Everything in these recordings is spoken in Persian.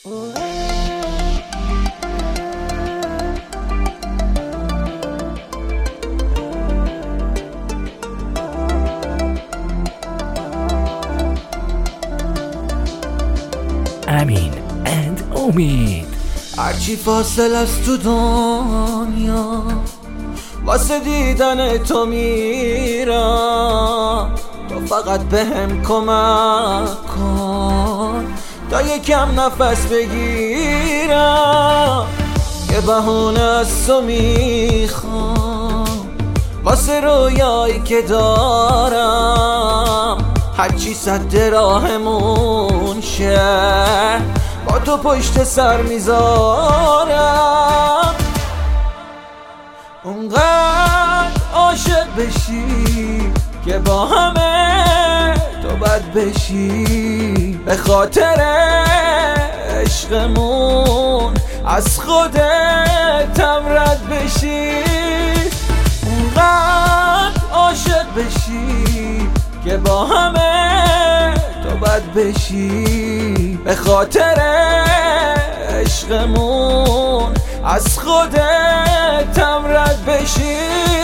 امین اند امید. هرچی فاصله است تو دنیا واسه دیدن تو میرم، تو فقط بهم کمک کن تا یکم نفس بگیرم. یه بهونه از تو میخوام واسه رویایی که دارم، هرچی سد راهمون شه با تو پشت سر میذارم. اونقدر عاشق بشی که با همه تو بد بشی، به خاطر عشقمون از خودت رد بشی. اونقدر عاشق بشی که با همه تو بد بشی، به خاطر عشقمون از خودت رد بشی.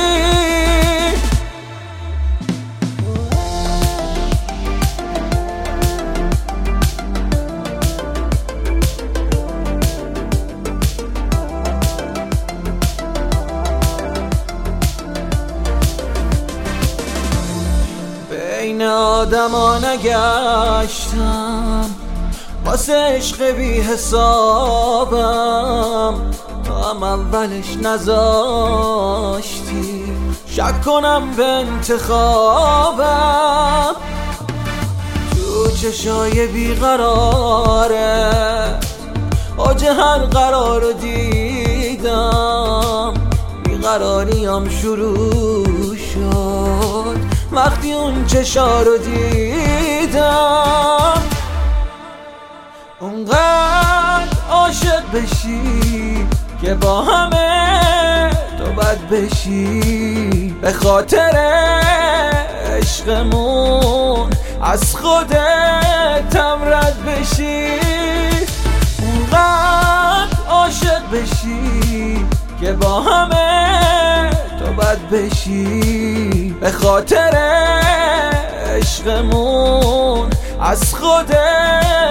بین آدما نگشتم واسه عشق بی حسابم، تو هم اولش نذاشتی شک کنم به انتخابم. تو چشای بیقراره اوج هر قرار رو دیدم، بیقراریم شروع شد وقتی اون چشا رو دیدم. اونقدر عاشق بشی که با همه تو بد بشی، به خاطر عشقمون از خودت رد بشی. اونقدر عاشق بشی که با همه تو بد بشی، به خاطر عشقمون از خودت